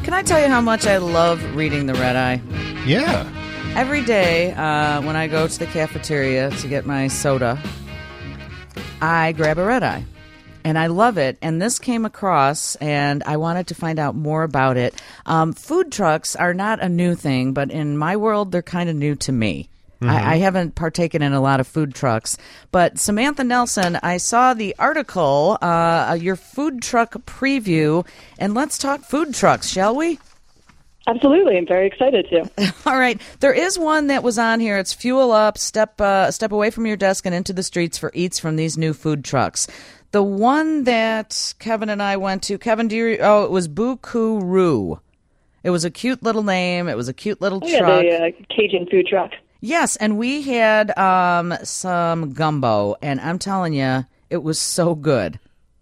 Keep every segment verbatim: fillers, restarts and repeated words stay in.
can I tell you how much I love reading the Red Eye? Yeah. Every day uh, when I go to the cafeteria to get my soda, I grab a Red Eye. And I love it. And this came across, and I wanted to find out more about it. Um, food trucks are not a new thing, but in my world, they're kind of new to me. Mm-hmm. I, I haven't partaken in a lot of food trucks. But Samantha Nelson, I saw the article, uh, your food truck preview, and let's talk food trucks, shall we? Absolutely. I'm very excited to. All right. There is one that was on here. It's Fuel Up, step uh, step away from your desk and into the streets for eats from these new food trucks. The one that Kevin and I went to, Kevin, do you, oh, it was Boo-Coo-Roo. It was a cute little name. It was a cute little oh, yeah, truck. the uh, Cajun food truck. Yes, and we had um, some gumbo, and I'm telling you, it was so good.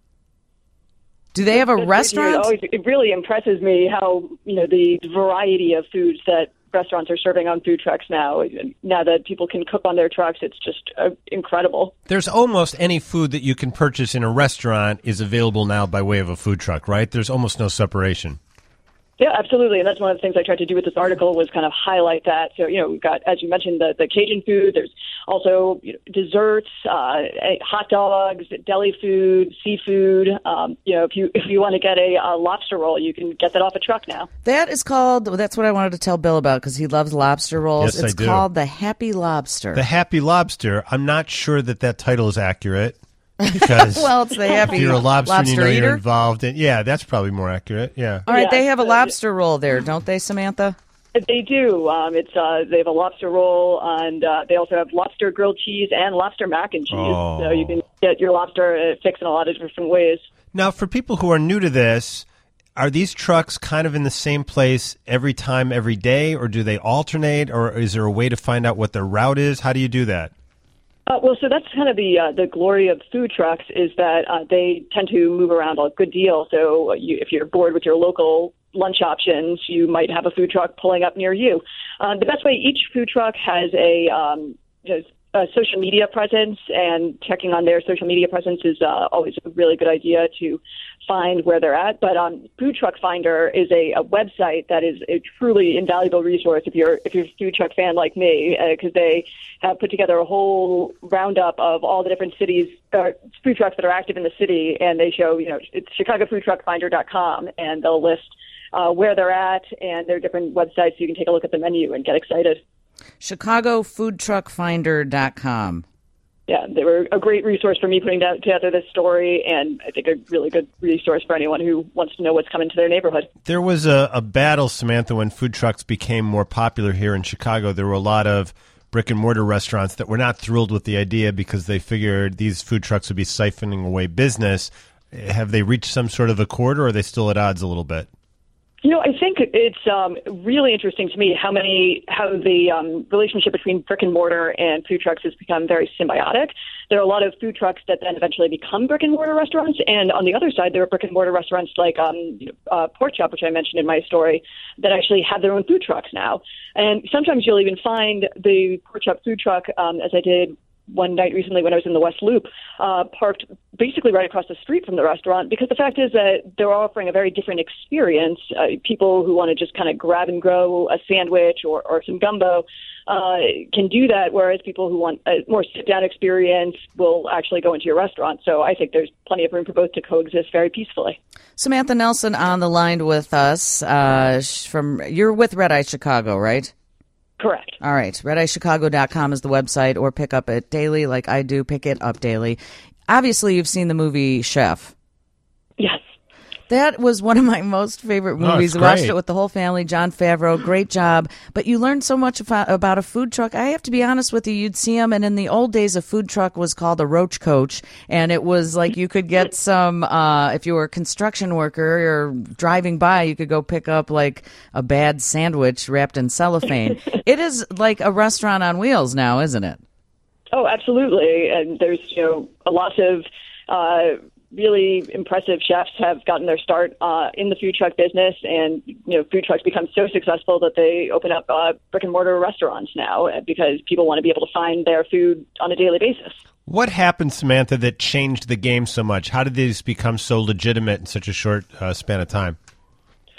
Do they have a That's restaurant? It, always, it really impresses me how, you know, the variety of foods that restaurants are serving on food trucks now. Now that people can cook on their trucks, it's just uh, incredible. There's almost any food that you can purchase in a restaurant is available now by way of a food truck, right? There's almost no separation. Yeah, absolutely. And that's one of the things I tried to do with this article was kind of highlight that. So, you know, we've got, as you mentioned, the, the Cajun food. There's also you know, desserts, uh, hot dogs, deli food, seafood. Um, you know, if you if you want to get a, a lobster roll, you can get that off a truck now. That is called, that's what I wanted to tell Bill about because he loves lobster rolls. Yes, it's I do. called the Happy Lobster. The Happy Lobster. I'm not sure that that title is accurate. Because well, it's the happy if you're a lobster, lobster and you know eater. You're involved in, yeah, that's probably more accurate. Yeah. All right, yeah, they have a uh, lobster roll there, don't they, Samantha? They do. Um, it's uh, they have a lobster roll, and uh, they also have lobster grilled cheese and lobster mac and cheese. Oh. So you can get your lobster uh, fixed in a lot of different ways. Now, for people who are new to this, are these trucks kind of in the same place every time, every day, or do they alternate, or is there a way to find out what their route is? How do you do that? Uh, well, so that's kind of the uh, the glory of food trucks is that uh, they tend to move around a good deal. So you, if you're bored with your local lunch options, you might have a food truck pulling up near you. Uh, the best way, each food truck has a, um, has a social media presence, and checking on their social media presence is uh, always a really good idea to find where they're at. But um, Food Truck Finder is a, a website that is a truly invaluable resource if you're if you're a food truck fan like me, because uh, they have put together a whole roundup of all the different cities, uh, food trucks that are active in the city, and they show, you know, it's chicago food truck finder dot com, and they'll list uh, where they're at and their different websites, so you can take a look at the menu and get excited. chicago food truck finder dot com. Yeah, they were a great resource for me putting together this story, and I think a really good resource for anyone who wants to know what's coming to their neighborhood. There was a, a battle, Samantha, when food trucks became more popular here in Chicago. There were a lot of brick-and-mortar restaurants that were not thrilled with the idea because they figured these food trucks would be siphoning away business. Have they reached some sort of accord, or are they still at odds a little bit? You know, I think it's um, really interesting to me how many how the um, relationship between brick and mortar and food trucks has become very symbiotic. There are a lot of food trucks that then eventually become brick and mortar restaurants, and on the other side, there are brick and mortar restaurants like um, uh, Pork Chop, which I mentioned in my story, that actually have their own food trucks now. And sometimes you'll even find the Pork Chop food truck, um, as I did one night recently when I was in the West Loop, uh, parked basically right across the street from the restaurant, because the fact is that they're offering a very different experience. Uh, people who want to just kind of grab and go a sandwich or, or some gumbo uh, can do that, whereas people who want a more sit-down experience will actually go into your restaurant. So I think there's plenty of room for both to coexist very peacefully. Samantha Nelson on the line with us. Uh, from you're with Red Eye Chicago, right? Correct. All right. red eye chicago dot com is the website, or pick up it daily like I do. Pick it up daily. Obviously, you've seen the movie Chef. Yes. That was one of my most favorite movies. Oh, I watched great. it with the whole family. Jon Favreau, great job. But you learned so much about, about a food truck. I have to be honest with you, you'd see them, and in the old days, a food truck was called a roach coach, and it was like you could get some, uh, if you were a construction worker or driving by, you could go pick up like a bad sandwich wrapped in cellophane. It is like a restaurant on wheels now, isn't it? Oh, absolutely. And there's, you know, a lot of uh, really impressive chefs have gotten their start uh, in the food truck business, and you know, food trucks become so successful that they open up uh, brick and mortar restaurants now because people want to be able to find their food on a daily basis. What happened, Samantha, that changed the game so much? How did these become so legitimate in such a short uh, span of time?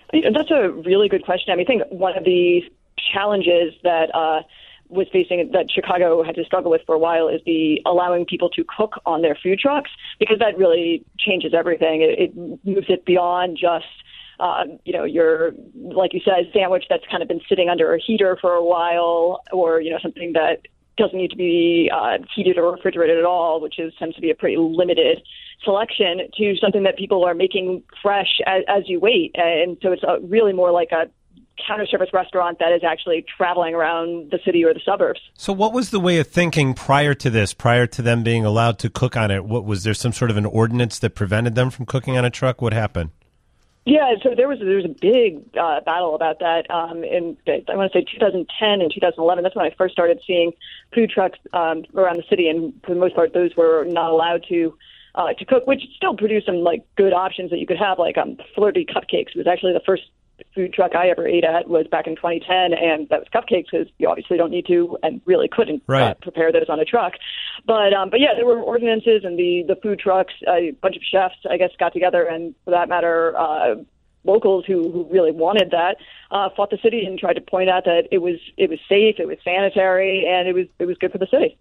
You know, that's a really good question. I mean, I think one of the challenges that uh, was facing that Chicago had to struggle with for a while is the allowing people to cook on their food trucks, because that really changes everything. It, it moves it beyond just Uh, you know, your, like you said, sandwich that's kind of been sitting under a heater for a while, or, you know, something that doesn't need to be uh, heated or refrigerated at all, which is tends to be a pretty limited selection, to something that people are making fresh as, as you wait. And so it's a, really more like a counter service restaurant that is actually traveling around the city or the suburbs. So what was the way of thinking prior to this, prior to them being allowed to cook on it? What was there some sort of an ordinance that prevented them from cooking on a truck? What happened? Yeah, so there was there was a big uh, battle about that um, in, I want to say, two thousand ten and two thousand eleven. That's when I first started seeing food trucks um, around the city, and for the most part, those were not allowed to uh, to cook, which still produced some like good options that you could have, like um, Flirty Cupcakes was actually the first food truck I ever ate at, was back in twenty ten, and that was cupcakes, because you obviously don't need to and really couldn't right. uh, prepare those on a truck. But um, but yeah, there were ordinances, and the, the food trucks, a bunch of chefs, I guess, got together, and for that matter, uh, locals who, who really wanted that uh, fought the city and tried to point out that it was it was safe, it was sanitary, and it was it was good for the city.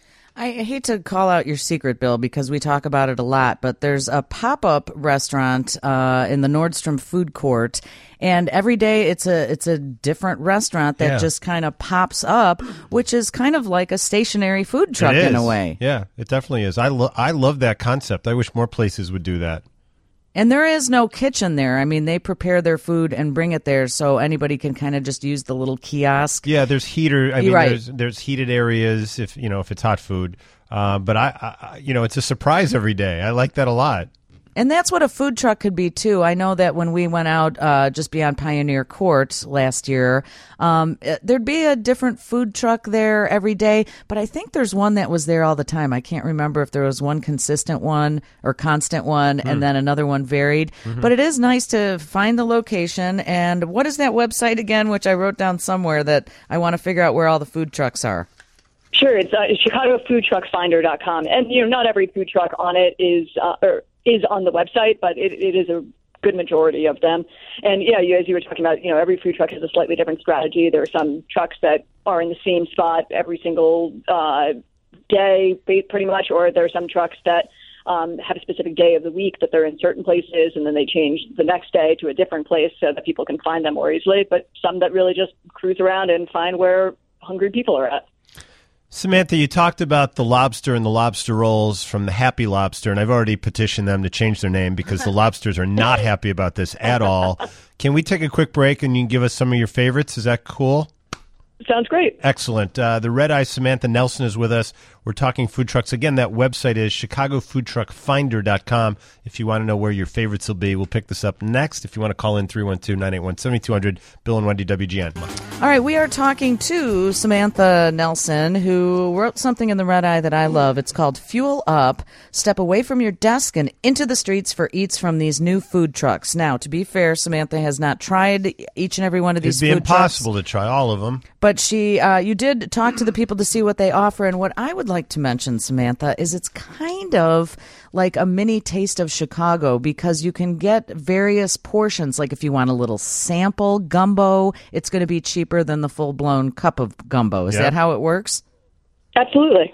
I hate to call out your secret, Bill, because we talk about it a lot, but there's a pop-up restaurant uh, in the Nordstrom food court, and every day it's a it's a different restaurant that yeah. just kind of pops up, which is kind of like a stationary food truck in a way. Yeah, it definitely is. I, lo- I love that concept. I wish more places would do that. And there is no kitchen there. I mean, they prepare their food and bring it there, so anybody can kind of just use the little kiosk. Yeah, there's heater. I mean, right. there's there's heated areas if you know if it's hot food. Uh, but I, I, you know, it's a surprise every day. I like that a lot. And that's what a food truck could be, too. I know that when we went out uh, just beyond Pioneer Court last year, um, there'd be a different food truck there every day. But I think there's one that was there all the time. I can't remember if there was one consistent one or constant one, mm. and then another one varied. Mm-hmm. But it is nice to find the location. And what is that website again, which I wrote down somewhere that I want to figure out where all the food trucks are? Sure, it's uh, Chicago Food Truck Finder dot com. And, you know, not every food truck on it is uh, or is on the website, but it, it is a good majority of them. And, yeah, you, as you were talking about, you know, every food truck has a slightly different strategy. There are some trucks that are in the same spot every single uh, day, pretty much, or there are some trucks that um, have a specific day of the week that they're in certain places, and then they change the next day to a different place so that people can find them more easily. But some that really just cruise around and find where hungry people are at. Samantha, you talked about the lobster and the lobster rolls from the Happy Lobster, and I've already petitioned them to change their name because the lobsters are not happy about this at all. Can we take a quick break and you can give us some of your favorites? Is that cool? Sounds great. Excellent. Uh, the Red Eye Samantha Nelson is with us. We're talking food trucks. Again, that website is Chicago Food Truck Finder dot com. If you want to know where your favorites will be, we'll pick this up next. If you want to call in, three one two, nine eight one, seven two zero zero, Bill and Wendy, W G N. All right, we are talking to Samantha Nelson, who wrote something in the Red Eye that I love. It's called Fuel Up. Step away from your desk and into the streets for eats from these new food trucks. Now, to be fair, Samantha has not tried each and every one of these food trucks. It'd be impossible to try all of them. But she, uh, you did talk to the people to see what they offer, and what I would like to mention, Samantha, is it's kind of like a mini taste of Chicago, because you can get various portions. Like if you want a little sample gumbo, it's going to be cheaper than the full-blown cup of gumbo. Is yeah. that how it works? Absolutely.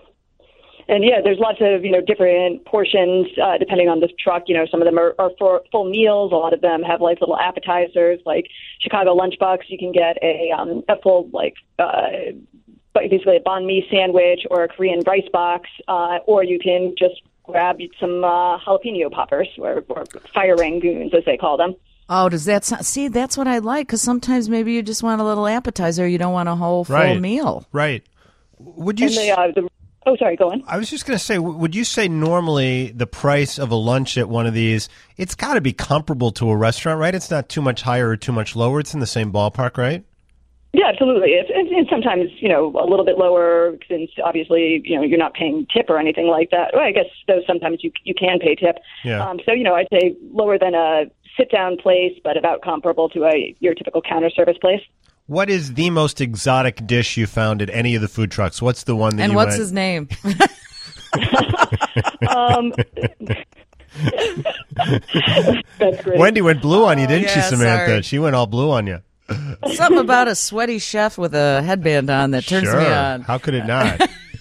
And yeah, there's lots of, you know, different portions uh, depending on the truck. You know, some of them are, are for full meals. A lot of them have like little appetizers, like Chicago Lunchbox. You can get a um, a full like uh, basically a banh mi sandwich or a Korean rice box, uh, or you can just grab some uh, jalapeno poppers or, or fire rangoons, as they call them. Oh, does that sound, see? That's what I like, because sometimes maybe you just want a little appetizer. You don't want a whole full right. meal. Right. Would you? And the, uh, the Oh, sorry, go on. I was just going to say, would you say normally the price of a lunch at one of these, it's got to be comparable to a restaurant, right? It's not too much higher or too much lower. It's in the same ballpark, right? Yeah, absolutely. It's, and, and sometimes, you know, a little bit lower, since obviously, you know, you're not paying tip or anything like that. Well, I guess, though, sometimes you you can pay tip. Yeah. Um, so, you know, I'd say lower than a sit-down place, but about comparable to a your typical counter service place. What is the most exotic dish you found at any of the food trucks? What's the one that and you what's went... his name? um, That's great. Wendy went blue on you, didn't yeah, she, Samantha? sorry. She went all blue on you. Something about a sweaty chef with a headband on that turns sure. me on. How could it not?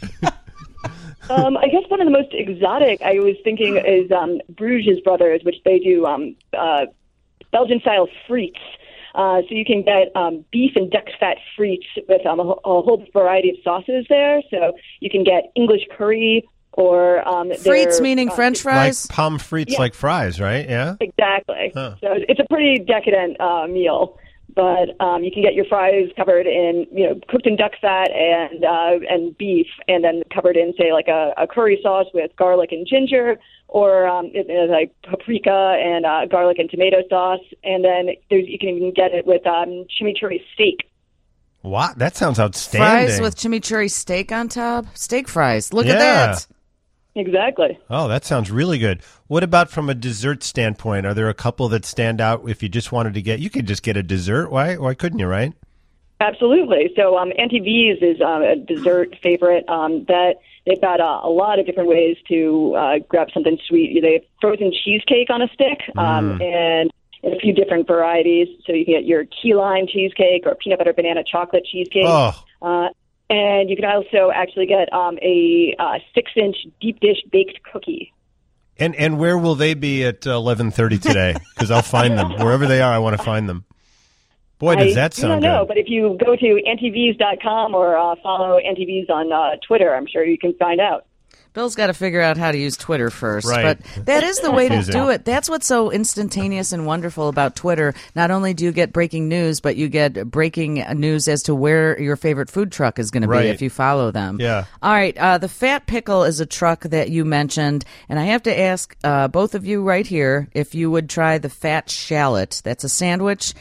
Um, I guess one of the most exotic I was thinking is um, Bruges Brothers, which they do um, uh, Belgian-style frites. Uh, so you can get um, beef and duck fat frites with um, a, a whole variety of sauces there. So you can get English curry or um, Frites their, meaning uh, French fries? Like pommes frites, Yeah. like fries, right? Yeah? Exactly. Huh. So it's a pretty decadent uh, meal. But um, you can get your fries covered in, you know, cooked in duck fat and uh, and beef, and then covered in, say, like a, a curry sauce with garlic and ginger, or um, it, it, like paprika and uh, garlic and tomato sauce. And then there's, you can even get it with um, chimichurri steak. Wow, that sounds outstanding. Fries with chimichurri steak on top? Steak fries. Look Yeah. at that. Exactly. Oh, that sounds really good. What about from a dessert standpoint? Are there a couple that stand out if you just wanted to get, you could just get a dessert. Why Why couldn't you, right? Absolutely. So um, Auntie V's is um, a dessert favorite um, that they've got uh, a lot of different ways to uh, grab something sweet. They have frozen cheesecake on a stick um, Mm. and in a few different varieties. So you can get your key lime cheesecake or peanut butter banana chocolate cheesecake. Oh, Uh, and you can also actually get um, a uh, six-inch deep dish baked cookie. and and where will they be at eleven thirty today? Because I'll find them. Wherever they are, I want to find them. Boy, does I that do sound not know, good. but if you go to auntie v's dot com or uh, follow Auntie V's on uh, Twitter, I'm sure you can find out. Bill's got to figure out how to use Twitter first. Right. But that is the way to Confusing. do it. That's what's so instantaneous and wonderful about Twitter. Not only do you get breaking news, but you get breaking news as to where your favorite food truck is going to Right. be if you follow them. Yeah. All right. Uh, the Fat Pickle is a truck that you mentioned. And I have to ask uh, both of you right here if you would try the Fat Shallot. That's a sandwich.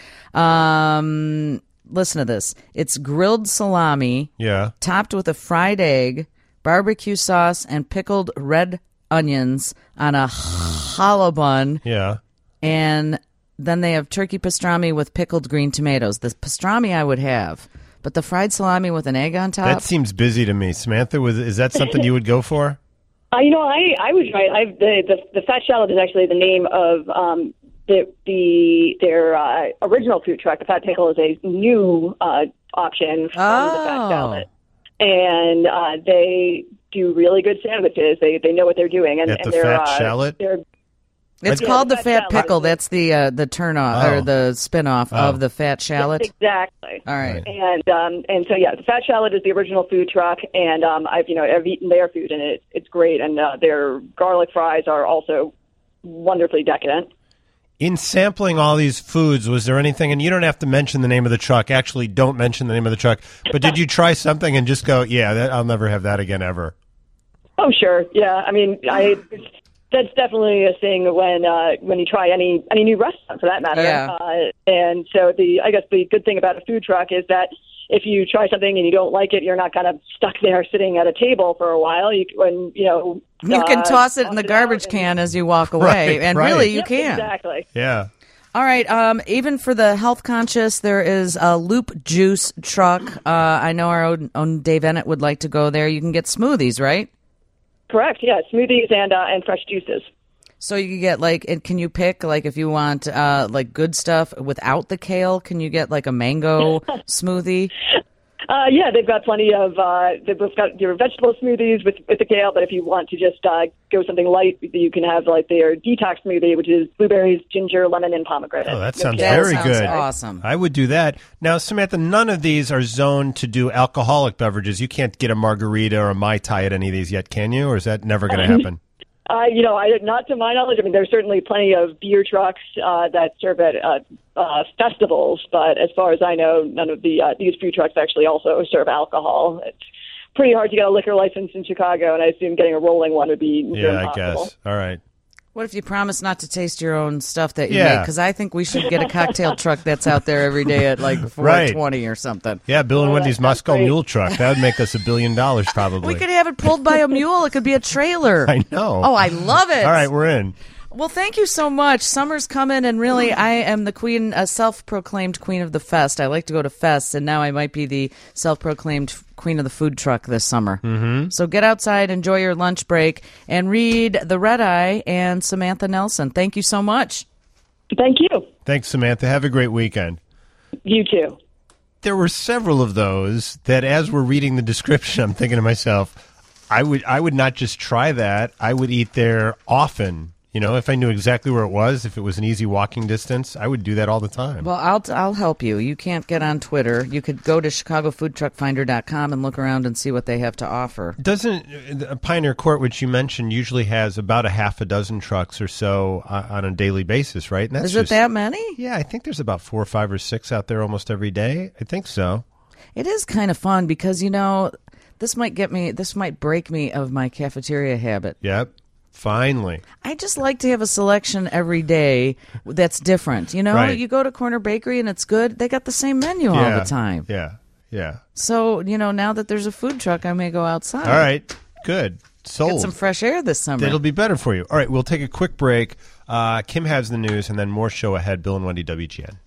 Um, listen to this. It's grilled salami Yeah. topped with a fried egg, barbecue sauce, and pickled red onions on a challah bun. Yeah. And then they have turkey pastrami with pickled green tomatoes. The pastrami I would have, but the fried salami with an egg on top. That seems busy to me. Samantha, was is that something you would go for? Uh, you know, I I was right. I the, the the Fat Shallot is actually the name of um, the the their uh, original food truck. The Fat Pickle is a new uh, option from the Fat Oh. Shallot, and uh, they do really good sandwiches. They they know what they're doing, and, At and the they're Fat uh, Shallot? They're it's Yeah, called the the Fat Fat Shallot. Pickle. That's the uh, the turn off Oh. or the spin off Oh. of the Fat Shallot. exactly. All right. And um, and so yeah, the Fat Shallot is the original food truck, and um, I've you know I've eaten their food, and it, it's great. And uh, their garlic fries are also wonderfully decadent. In sampling all these foods, was there anything, and you don't have to mention the name of the truck, actually don't mention the name of the truck, but did you try something and just go, yeah, that, I'll never have that again ever? Oh sure, yeah. I mean, I that's definitely a thing when uh, when you try any any new restaurant for that matter. Yeah. Uh, and so the I guess the good thing about a food truck is that if you try something and you don't like it, you're not kind of stuck there sitting at a table for a while. You when you know You can uh, toss it in the out garbage and- can as you walk away, Right, and right. really you Yep, can. exactly. Yeah. All right. Um, even for the health conscious, there is a Loop Juice truck. Uh, I know our own, own Dave Ennett would like to go there. You can get smoothies, right? Correct. Yeah, smoothies and uh, and fresh juices. So you can get like, and can you pick like if you want uh, like good stuff without the kale? Can you get like a mango smoothie? Uh, yeah, they've got plenty of. Uh, they've got your vegetable smoothies with with the kale, but if you want to just uh, go something light, you can have like their detox smoothie, which is blueberries, ginger, lemon, and pomegranate. Oh, that No sounds kale. That very sounds good. awesome. I would do that. Now, Samantha, none of these are zoned to do alcoholic beverages. You can't get a margarita or a Mai Tai at any of these yet, can you? Or is that never going to happen? Uh, you know, I, not to my knowledge. I mean, there's certainly plenty of beer trucks uh, that serve at uh, uh, festivals, but as far as I know, none of the uh, these food trucks actually also serve alcohol. It's pretty hard to get a liquor license in Chicago, and I assume getting a rolling one would be near Yeah, I impossible. guess. All right. What if you promise not to taste your own stuff that you Yeah. make? Because I think we should get a cocktail truck that's out there every day at like four twenty or something. Yeah, Bill and Oh, Wendy's that sounds Moscow great. Mule truck. That would make us a billion dollars probably. We could have it pulled by a mule. It could be a trailer. I know. Oh, I love it. All right, we're in. Well, thank you so much. Summer's coming, and really, I am the queen, a self-proclaimed queen of the fest. I like to go to fests, and now I might be the self-proclaimed queen of the food truck this summer. Mm-hmm. So get outside, enjoy your lunch break, and read The Red Eye and Samantha Nelson. Thank you so much. Thank you. Thanks, Samantha. Have a great weekend. You too. There were several of those that, as we're reading the description, I'm thinking to myself, I would I would not just try that. I would eat there often. You know, if I knew exactly where it was, if it was an easy walking distance, I would do that all the time. Well, I'll I'll help you. You can't get on Twitter. You could go to chicago food truck finder dot com and look around and see what they have to offer. Doesn't uh, Pioneer Court, which you mentioned, usually has about a half a dozen trucks or so uh, on a daily basis, right? And that's Is it just, that many? Yeah, I think there's about four or five or six out there almost every day. I think so. It is kind of fun because, you know, this might get me, this might break me of my cafeteria habit. Yep. Finally. I just like to have a selection every day that's different. You know, Right. you go to Corner Bakery and it's good. They got the same menu Yeah. all the time. Yeah. Yeah. So, you know, now that there's a food truck, I may go outside. All right. Good. Sold. Get some fresh air this summer. It'll be better for you. All right. We'll take a quick break. Uh, Kim has the news and then more show ahead. Bill and Wendy, W G N.